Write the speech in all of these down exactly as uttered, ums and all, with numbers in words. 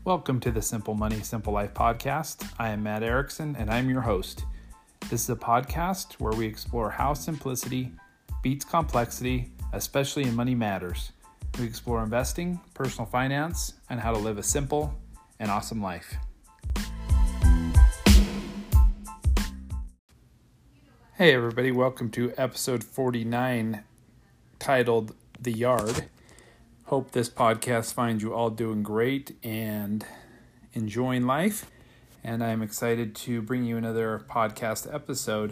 Welcome to the Simple Money, Simple Life podcast. I am Matt Erickson, and I'm your host. This is a podcast where we explore how simplicity beats complexity, especially in money matters. We explore investing, personal finance, and how to live a simple and awesome life. Hey everybody, welcome to episode forty-nine, titled The Yard. Hope this podcast finds you all doing great and enjoying life. And I'm excited to bring you another podcast episode.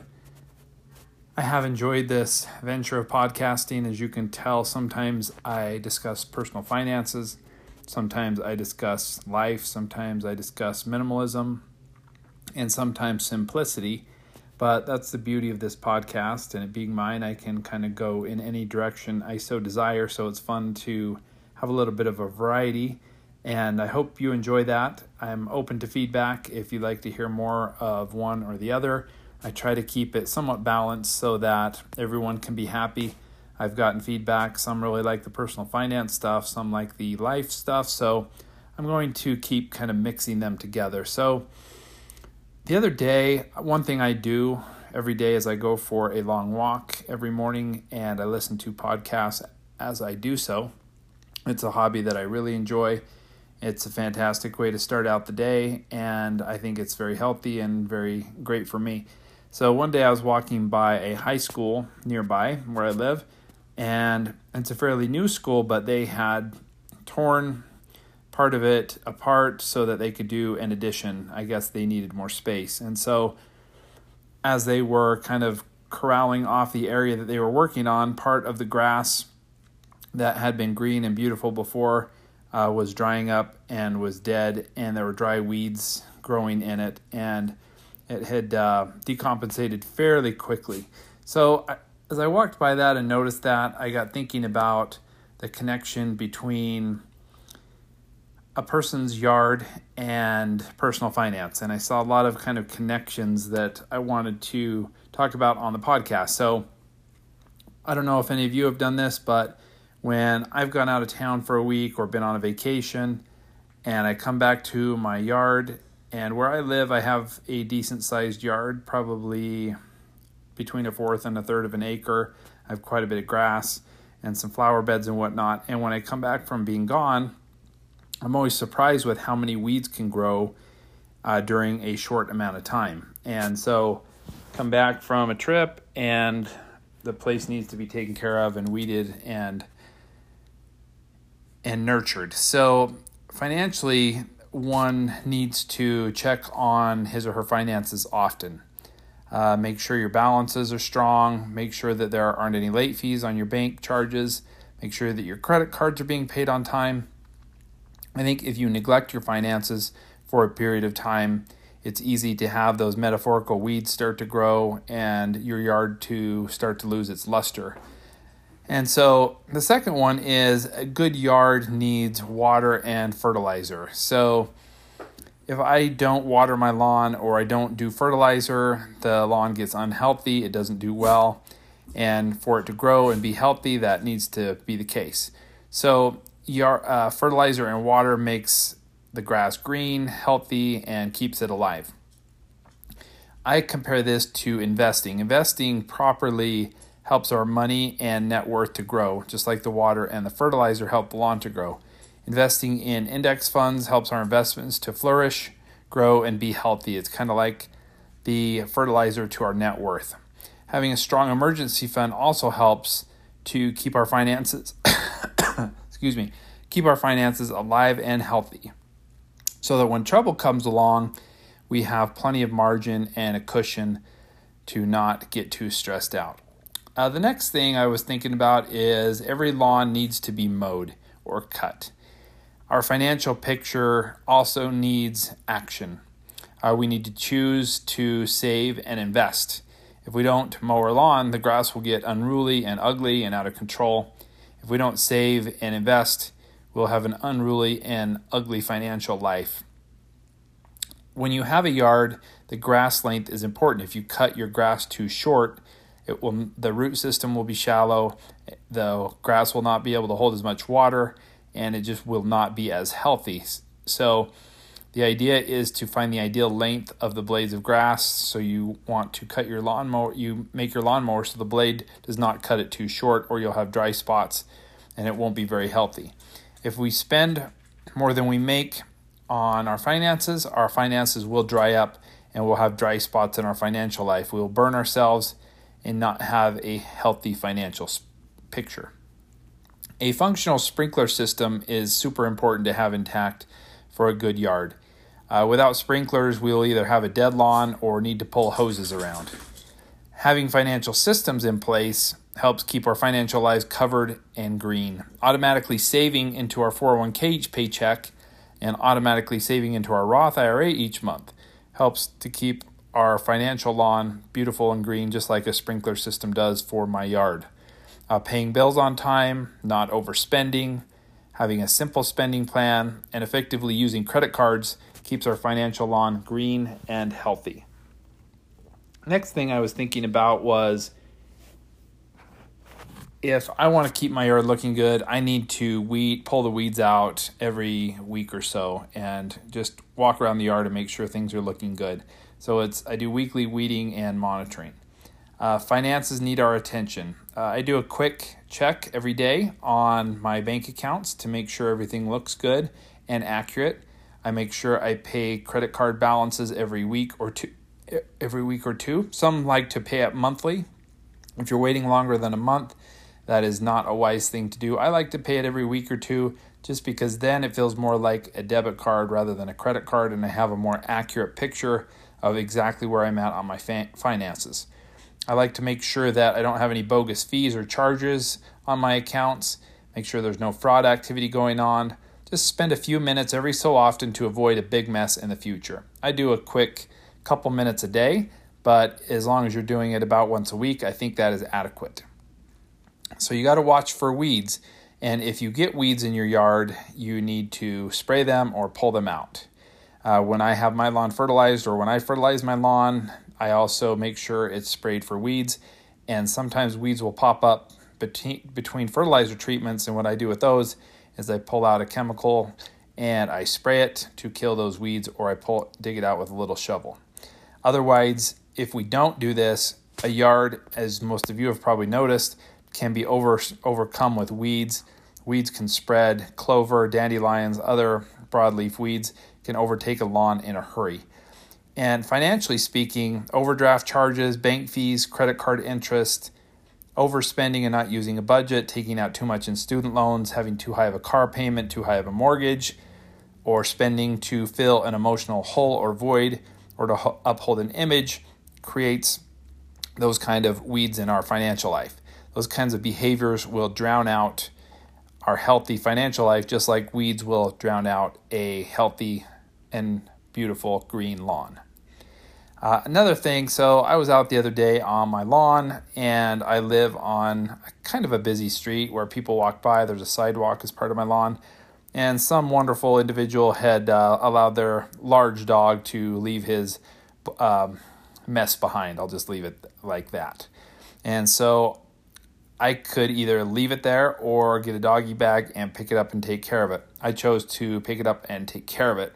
I have enjoyed this venture of podcasting. As you can tell, sometimes I discuss personal finances. Sometimes I discuss life. Sometimes I discuss minimalism. And sometimes simplicity. But that's the beauty of this podcast, and it being mine, I can kind of go in any direction I so desire, so it's fun to have a little bit of a variety, and I hope you enjoy that. I'm open to feedback if you'd like to hear more of one or the other. I try to keep it somewhat balanced so that everyone can be happy. I've gotten feedback. Some really like the personal finance stuff, some like the life stuff, so I'm going to keep kind of mixing them together. So the other day, one thing I do every day is I go for a long walk every morning and I listen to podcasts as I do so. It's a hobby that I really enjoy. It's a fantastic way to start out the day, and I think it's very healthy and very great for me. So one day I was walking by a high school nearby where I live, and it's a fairly new school, but they had torn part of it apart so that they could do an addition. I guess they needed more space. And so as they were kind of corralling off the area that they were working on, part of the grass that had been green and beautiful before uh, was drying up and was dead, and there were dry weeds growing in it, and it had uh, decompensated fairly quickly. So I, as I walked by that and noticed that, I got thinking about the connection between a person's yard and personal finance. And I saw a lot of kind of connections that I wanted to talk about on the podcast. So I don't know if any of you have done this, but when I've gone out of town for a week or been on a vacation and I come back to my yard, and where I live, I have a decent sized yard, probably between a fourth and a third of an acre. I have quite a bit of grass and some flower beds and whatnot. And when I come back from being gone, I'm always surprised with how many weeds can grow uh, during a short amount of time. And so come back from a trip and the place needs to be taken care of and weeded and and nurtured. So financially, one needs to check on his or her finances often. Uh, make sure your balances are strong. Make sure that there aren't any late fees on your bank charges. Make sure that your credit cards are being paid on time. I think if you neglect your finances for a period of time, it's easy to have those metaphorical weeds start to grow and your yard to start to lose its luster. And so the second one is a good yard needs water and fertilizer. So if I don't water my lawn or I don't do fertilizer, the lawn gets unhealthy, it doesn't do well. And for it to grow and be healthy, that needs to be the case. So Your uh, fertilizer and water makes the grass green, healthy, and keeps it alive. I compare this to investing. Investing properly helps our money and net worth to grow, just like the water and the fertilizer help the lawn to grow. Investing in index funds helps our investments to flourish, grow, and be healthy. It's kind of like the fertilizer to our net worth. Having a strong emergency fund also helps to keep our finances excuse me, keep our finances alive and healthy, so that when trouble comes along, we have plenty of margin and a cushion to not get too stressed out. Uh, the next thing I was thinking about is every lawn needs to be mowed or cut. Our financial picture also needs action. Uh, we need to choose to save and invest. If we don't mow our lawn, the grass will get unruly and ugly and out of control. If we don't save and invest, we'll have an unruly and ugly financial life. When you have a yard, the grass length is important. If you cut your grass too short, it will the root system will be shallow, the grass will not be able to hold as much water, and it just will not be as healthy. So the idea is to find the ideal length of the blades of grass. So you want to cut your lawnmower, you make your lawnmower so the blade does not cut it too short, or you'll have dry spots and it won't be very healthy. If we spend more than we make on our finances, our finances will dry up and we'll have dry spots in our financial life. We'll burn ourselves and not have a healthy financial picture. A functional sprinkler system is super important to have intact for a good yard. Uh, without sprinklers, we'll either have a dead lawn or need to pull hoses around. Having financial systems in place helps keep our financial lives covered and green. Automatically saving into our four oh one k each paycheck and automatically saving into our Roth I R A each month helps to keep our financial lawn beautiful and green, just like a sprinkler system does for my yard. Uh, paying bills on time, not overspending, having a simple spending plan, and effectively using credit cards keeps our financial lawn green and healthy. Next thing I was thinking about was, if I want to keep my yard looking good, I need to weed, pull the weeds out every week or so and just walk around the yard and make sure things are looking good. So it's I do weekly weeding and monitoring. Uh, finances need our attention. Uh, I do a quick check every day on my bank accounts to make sure everything looks good and accurate. I make sure I pay credit card balances every week or two. Every week or two. Some like to pay it monthly. If you're waiting longer than a month, that is not a wise thing to do. I like to pay it every week or two just because then it feels more like a debit card rather than a credit card, and I have a more accurate picture of exactly where I'm at on my fa- finances. I like to make sure that I don't have any bogus fees or charges on my accounts, make sure there's no fraud activity going on. Just spend a few minutes every so often to avoid a big mess in the future. I do a quick couple minutes a day, but as long as you're doing it about once a week, I think that is adequate. So you got to watch for weeds, and if you get weeds in your yard, you need to spray them or pull them out. Uh, when I have my lawn fertilized or when I fertilize my lawn, I also make sure it's sprayed for weeds, and sometimes weeds will pop up between, between fertilizer treatments, and what I do with those is I pull out a chemical and I spray it to kill those weeds, or I pull dig it out with a little shovel. Otherwise, if we don't do this, a yard, as most of you have probably noticed, can be over overcome with weeds. Weeds can spread. Clover, dandelions, other broadleaf weeds can overtake a lawn in a hurry. And financially speaking, overdraft charges, bank fees, credit card interest, overspending and not using a budget, taking out too much in student loans, having too high of a car payment, too high of a mortgage, or spending to fill an emotional hole or void or to uphold an image creates those kind of weeds in our financial life. Those kinds of behaviors will drown out our healthy financial life, just like weeds will drown out a healthy and beautiful green lawn. Uh, another thing, so I was out the other day on my lawn, and I live on a kind of a busy street where people walk by. There's a sidewalk as part of my lawn, and some wonderful individual had uh, allowed their large dog to leave his um, mess behind. I'll just leave it like that. And so I could either leave it there or get a doggy bag and pick it up and take care of it. I chose to pick it up and take care of it.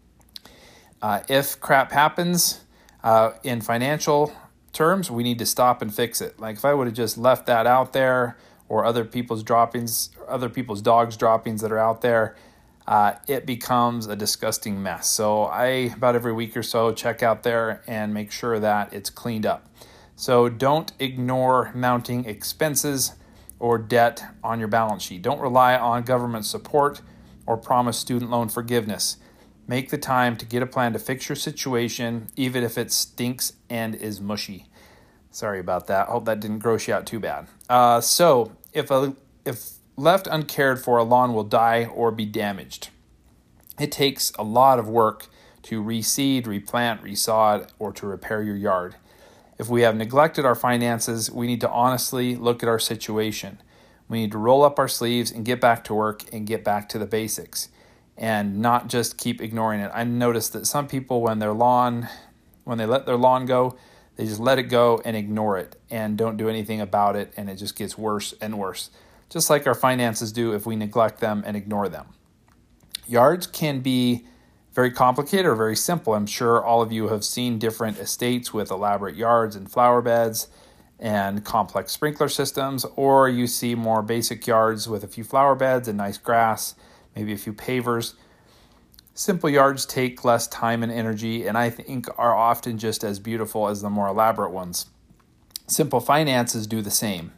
Uh, if crap happens, uh, in financial terms, we need to stop and fix it. Like if I would have just left that out there, or other people's droppings, other people's dogs' droppings that are out there, uh, it becomes a disgusting mess. So I, about every week or so, check out there and make sure that it's cleaned up. So don't ignore mounting expenses or debt on your balance sheet. Don't rely on government support or promise student loan forgiveness. Make the time to get a plan to fix your situation, even if it stinks and is mushy. Sorry about that. Hope that didn't gross you out too bad. Uh, so if a, if left uncared for, a lawn will die or be damaged. It takes a lot of work to reseed, replant, resod, or to repair your yard. If we have neglected our finances, we need to honestly look at our situation. We need to roll up our sleeves and get back to work and get back to the basics and not just keep ignoring it. I noticed that some people, when their lawn, when they let their lawn go, they just let it go and ignore it and don't do anything about it, and it just gets worse and worse, just like our finances do if we neglect them and ignore them. Yards can be very complicated or very simple. I'm sure all of you have seen different estates with elaborate yards and flower beds and complex sprinkler systems, or you see more basic yards with a few flower beds and nice grass, maybe a few pavers. Simple yards take less time and energy, and I think are often just as beautiful as the more elaborate ones. Simple finances do the same.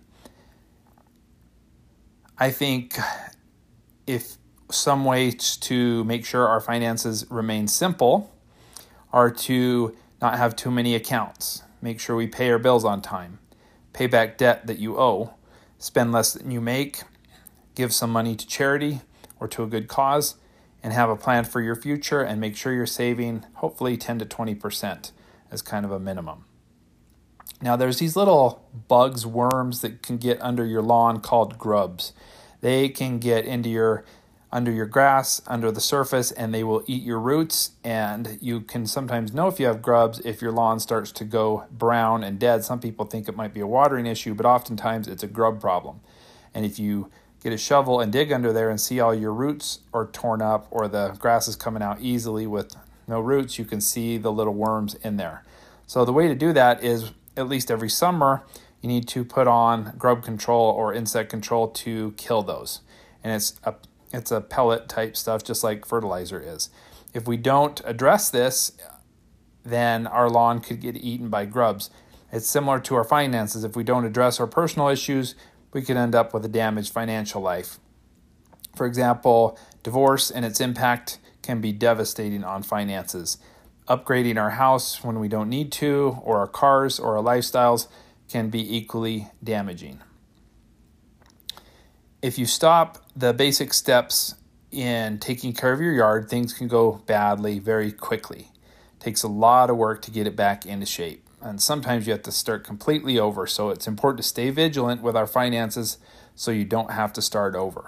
I think if some ways to make sure our finances remain simple are to not have too many accounts. Make sure we pay our bills on time. Pay back debt that you owe. Spend less than you make. Give some money to charity or to a good cause. And have a plan for your future and make sure you're saving hopefully ten to twenty percent as kind of a minimum. Now there's these little bugs, worms that can get under your lawn called grubs. They can get into your under your grass, under the surface, and they will eat your roots. And you can sometimes know if you have grubs if your lawn starts to go brown and dead. Some people think it might be a watering issue, but oftentimes it's a grub problem. And if you get a shovel and dig under there and see all your roots are torn up or the grass is coming out easily with no roots, you can see the little worms in there. So the way to do that is at least every summer, you need to put on grub control or insect control to kill those. And it's a It's a pellet type stuff, just like fertilizer is. If we don't address this, then our lawn could get eaten by grubs. It's similar to our finances. If we don't address our personal issues, we could end up with a damaged financial life. For example, divorce and its impact can be devastating on finances. Upgrading our house when we don't need to, or our cars or our lifestyles can be equally damaging. If you stop the basic steps in taking care of your yard, things can go badly very quickly. It takes a lot of work to get it back into shape. And sometimes you have to start completely over. So it's important to stay vigilant with our finances so you don't have to start over.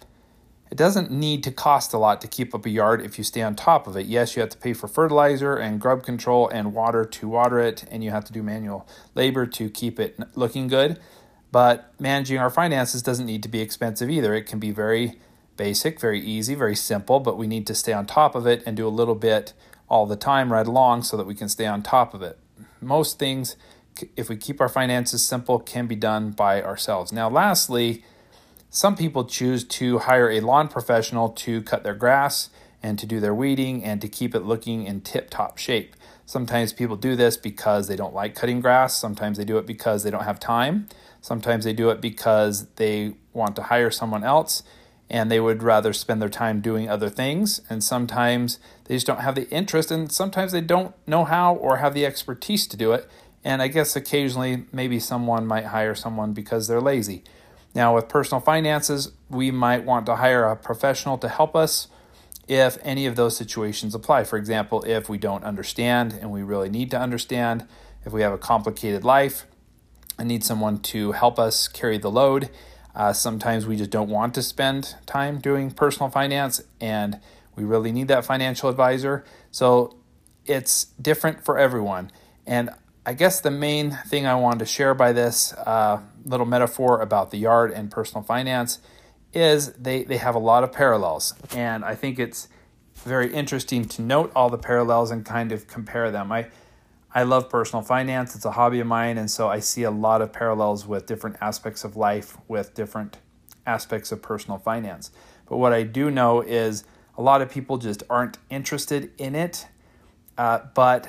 It doesn't need to cost a lot to keep up a yard if you stay on top of it. Yes, you have to pay for fertilizer and grub control and water to water it, and you have to do manual labor to keep it looking good. But managing our finances doesn't need to be expensive either. It can be very basic, very easy, very simple, but we need to stay on top of it and do a little bit all the time right along so that we can stay on top of it. Most things, if we keep our finances simple, can be done by ourselves. Now, lastly, some people choose to hire a lawn professional to cut their grass and to do their weeding and to keep it looking in tip-top shape. Sometimes people do this because they don't like cutting grass. Sometimes they do it because they don't have time. Sometimes they do it because they want to hire someone else and they would rather spend their time doing other things. And sometimes they just don't have the interest, and sometimes they don't know how or have the expertise to do it. And I guess occasionally maybe someone might hire someone because they're lazy. Now with personal finances, we might want to hire a professional to help us if any of those situations apply. For example, if we don't understand and we really need to understand, if we have a complicated life, I need someone to help us carry the load. Uh, sometimes we just don't want to spend time doing personal finance and we really need that financial advisor. So it's different for everyone. And I guess the main thing I wanted to share by this uh, little metaphor about the yard and personal finance is they, they have a lot of parallels. And I think it's very interesting to note all the parallels and kind of compare them. I I love personal finance. It's a hobby of mine, and so I see a lot of parallels with different aspects of life with different aspects of personal finance. But what I do know is a lot of people just aren't interested in it, uh, but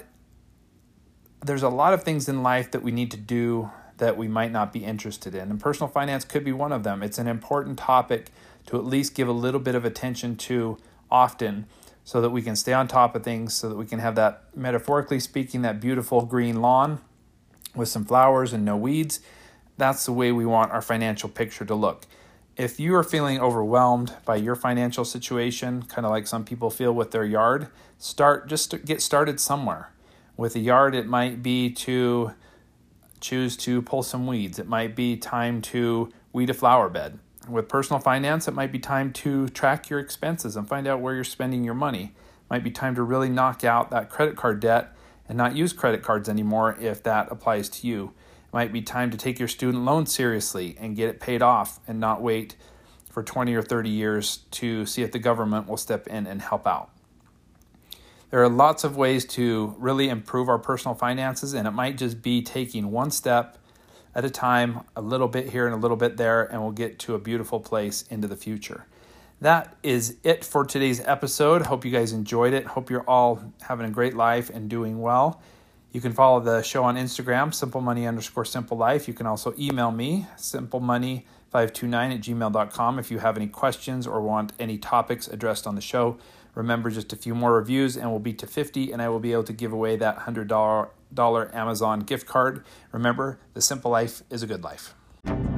there's a lot of things in life that we need to do that we might not be interested in, and personal finance could be one of them. It's an important topic to at least give a little bit of attention to often, so that we can stay on top of things, so that we can have that, metaphorically speaking, that beautiful green lawn with some flowers and no weeds. That's the way we want our financial picture to look. If you are feeling overwhelmed by your financial situation, kind of like some people feel with their yard, start just get started somewhere. With a yard, it might be to choose to pull some weeds. It might be time to weed a flower bed. With personal finance, it might be time to track your expenses and find out where you're spending your money. It might be time to really knock out that credit card debt and not use credit cards anymore if that applies to you. It might be time to take your student loan seriously and get it paid off and not wait for twenty or thirty years to see if the government will step in and help out. There are lots of ways to really improve our personal finances, and it might just be taking one step at a time, a little bit here and a little bit there, and we'll get to a beautiful place into the future. That is it for today's episode. Hope you guys enjoyed it. Hope you're all having a great life and doing well. You can follow the show on Instagram, simplemoney underscore simple life. You can also email me, simplemoney five two nine at gmail dot com, if you have any questions or want any topics addressed on the show. Remember, just a few more reviews and we'll be to fifty, and I will be able to give away that one hundred dollars Amazon gift card. Remember, the simple life is a good life.